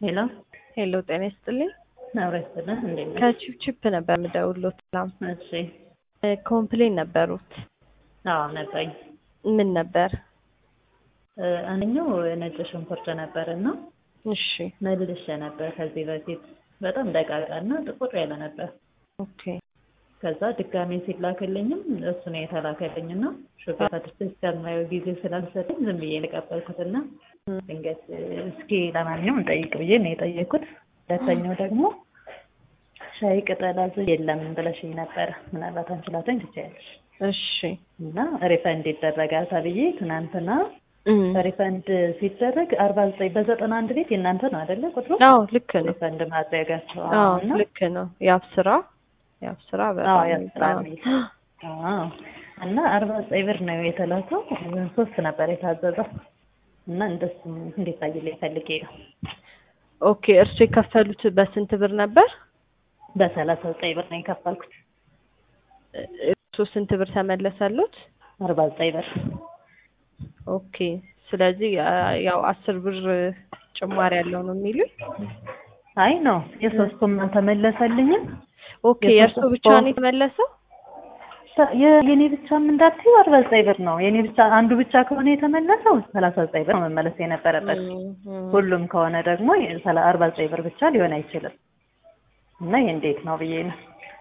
ሄሎ ሄሎ ጤና ይስጥልኝ። አውራስተና እንዴ ነው? ከቺፕ ነበር የምደውልዎት። ሰላም እሺ። ኮምፕሌን ነበሩት? አዎ ነበረኝ። ምን ነበር? አንደኛው ነጭ ሽንኩርት ነበርና እሺ መልሼ ነበር ከዚህ በፊት በጣም ደቃቃና ጥቁር ያለ ነበር። ኦኬ ከዛ ድጋሜ ሲላክልኝም እሱ ነው የተላከልኝና ሹፌር ፈትቼ እስከማየው ጊዜ ስላልሰጠኝ ዝም ብዬ ልቀበልኩትና ድንገት እስኪ ለማንኛውም እንጠይቅ ብዬ ነው የጠየኩት። ሁለተኛው ደግሞ ሻይ ቅጠል የለም ብለሽኝ ነበረ። ምናልባት አንቺ ላተኝ ትችያለሽ። እሺ እና ሪፈንድ ይደረጋል ተብዬ ትናንትና ሪፈንድ ሲደረግ 49 በ91 ቤት የእናንተ ነው አይደለ ቁጥሩ? አዎ ልክ ነው። ሪፈንድ ማድረጋቸው እና ልክ ነው። ያብስራ በጣም እና 49 ብር ነው የተላከው። 3 ነበር የታዘዘው እና እንደሱ እንዲታይልኝ ፈልጌ ነው። ኦኬ እርሱ የከፈሉት በስንት ብር ነበር? በ39 ብር ነው የከፈልኩት። እርሱ ስንት ብር ተመለሰሉት? 49 ብር። ኦኬ ስለዚህ ያው 10 ብር ጭማሪ ያለው ነው የሚሉኝ? አይ ነው የሶስቱም ተመለሰልኝም። ኦኬ የእርሱ ብቻ ነው የተመለሰው? የኔ ብቻም እንዳትዪ 49 ብር ነው። የኔ ብቻ አንዱ ብቻ ከሆነ የተመለሰው 39 ብር ነው መመለስ የነበረበት። ሁሉም ከሆነ ደግሞ 49 ብር ብቻ ሊሆን አይችልም። እና እንዴት ነው ብዬ ነው።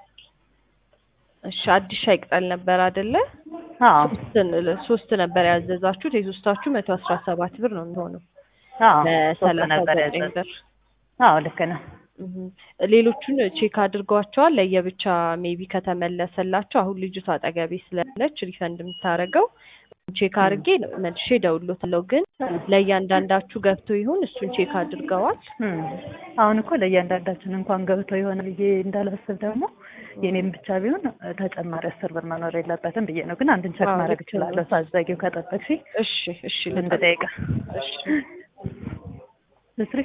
እሺ አዲስ ሻይ ቅጠል ነበር አይደለ? አዎ ሶስት ነበር ያዘዛችሁት። የሶስታችሁ 117 ብር ነው የሚሆነው። አዎ በ39 ብር። አዎ ልክ ነው። ሌሎቹን ቼክ አድርጓቸዋል? ለየብቻ ሜቢ ከተመለሰላቸው አሁን ልጅቷ አጠገቤ ስለሆነች ሪፈንድ የምታደርገው ቼክ አድርጌ መልሼ እደውልልዎታለሁ። ግን ለእያንዳንዳችሁ ገብቶ ይሁን እሱን ቼክ አድርገዋል? አሁን እኮ ለእያንዳንዳችን እንኳን ገብቶ ይሆን ብዬ እንዳልበስብ ደግሞ የኔም ብቻ ቢሆን ተጨማሪ 10 ብር መኖር የለበትም ብዬ ነው። ግን አንድን ቼክ ማድረግ እችላለሁ ሳዘጊው ከጠበቅሽ? እሺ እንደ ደቂቃ እስሪ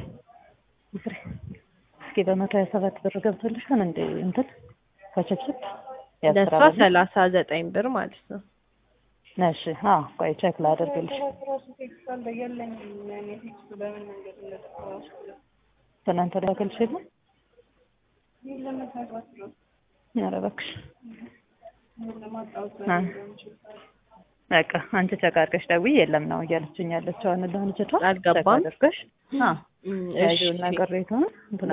እስኪ በ127 ብር ገብቶልሻል እንዴ? እንትን ከችፕችፕ ለእሷ 39 ብር ማለት ነው። እሺ ቆይ ቼክ ላደርግልሽ። ትናንት ላክልሽ የለ? ኧረ እባክሽ በቃ አንቺ ቼክ አድርገሽ ደውዪ የለም ነው እያለችኝ ያለችው። አሁን ልጅቷ አልገባም አድርገሽ ያዩና ቅሬታውን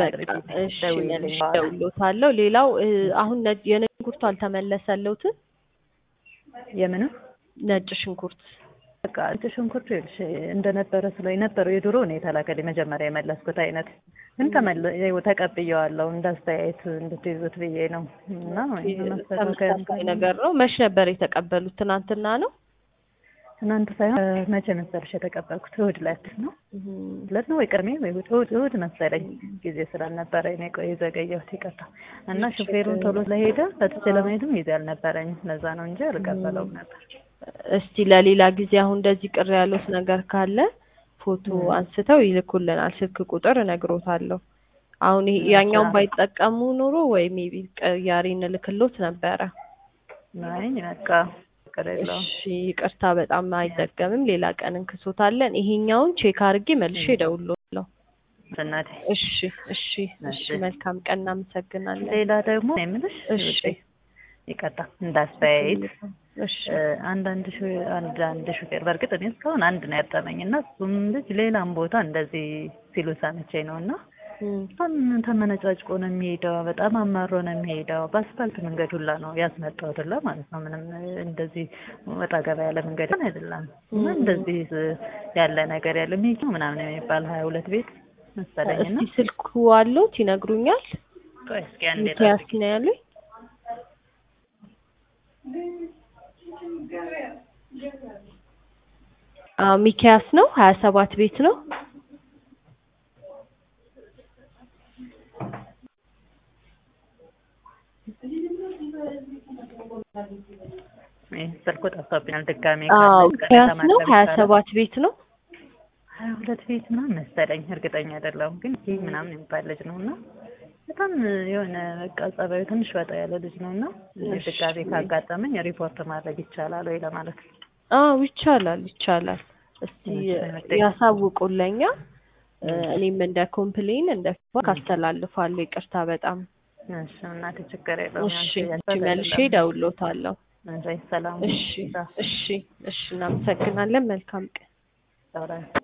ደውሎታለሁ። ሌላው አሁን የነጭ ሽንኩርቱ አልተመለሰለውትም? የምኑ ነጭ ሽንኩርት? በቃ ነጭ ሽንኩርቱ ይልሽ እንደነበረ የነበረው የድሮ ነው የተላከልኝ መጀመሪያ የመለስኩት አይነት ግን ተቀብዬዋለሁ እንዳስተያየት እንድትይዙት ብዬ ነው። እና ተመሳሳይ ነገር ነው። መች ነበር የተቀበሉት? ትናንትና ነው? ትናንት ሳይሆን መቼ መሰለሽ የተቀበልኩት? እሑድ ዕለት ነው። ዕለት ነው ወይ ቅድሜ ወይ እሑድ መሰለኝ። ጊዜ ስላልነበረ እኔ የዘገየሁት ይቅርታ። እና ሹፌሩን ቶሎ ስለሄደ ፈትቼ ለመሄድም ጊዜ አልነበረኝ። ለዛ ነው እንጂ አልቀበለውም ነበር። እስቲ ለሌላ ጊዜ አሁን እንደዚህ ቅር ያሉት ነገር ካለ ፎቶ አንስተው ይልኩልናል። ስልክ ቁጥር እነግሮታለሁ። አሁን ያኛውን ባይጠቀሙ ኖሮ ወይ ሜቢ ቀያሪ እንልክሎት ነበረ። አይ በቃ እሺ ይቅርታ፣ በጣም አይደገምም። ሌላ ቀን እንክሶታለን። ይሄኛውን ቼክ አድርጌ መልሼ እደውልልዎታለሁ። እናቴ እሺ መልካም ቀን። እናመሰግናለን። ሌላ ደግሞ የምልሽ ይቅርታ እንዳስተያየት አንዳንድ ሹፌር በእርግጥ እኔ እስካሁን አንድ ነው ያጠመኝ እና እሱም ልጅ ሌላም ቦታ እንደዚህ ሲሉ ሰምቼ ነው እና በጣም ተመነጫጭቆ ነው የሚሄደው። በጣም አማሮ ነው የሚሄደው። በአስፋልት መንገድ ሁላ ነው ያስመጣሁት ሁላ ማለት ነው። ምንም እንደዚህ ወጣ ገባ ያለ መንገድ አይደለም። እና እንደዚህ ያለ ነገር ያለ ሚኪ ምናምን የሚባል 22 ቤት መሰለኝና እስቲ ስልኩ አለዎት ይነግሩኛል? ቆይ እስኪ አንዴ ሚኪያስ ነው ያለኝ። ሚኪያስ ነው 27 ቤት ነው። ስልኩ ጠፍቶብኛል ድጋሜ። ሚኪያስ ነው 27 ቤት ነው። 22 ቤት ምናምን መሰለኝ እርግጠኛ አይደለሁም። ግን ይሄ ምናምን የሚባል ልጅ ነውና በጣም የሆነ በቃ ጸባዩ ትንሽ ወጣ ያለ ልጅ ነውና ድጋሜ ካጋጠመኝ ሪፖርት ማድረግ ይቻላል ወይ ለማለት ነው። ይቻላል። እስቲ ያሳውቁልኛ። እኔም እንደ ኮምፕሌን እንደ ፊድባክ አስተላልፋለሁ። ይቅርታ በጣም እሺ እናቴ ችግር የለውም። እሺ መልሼ እደውልልዎታለሁ። ሰላም እሺ እናመሰግናለን። መልካም ቀን።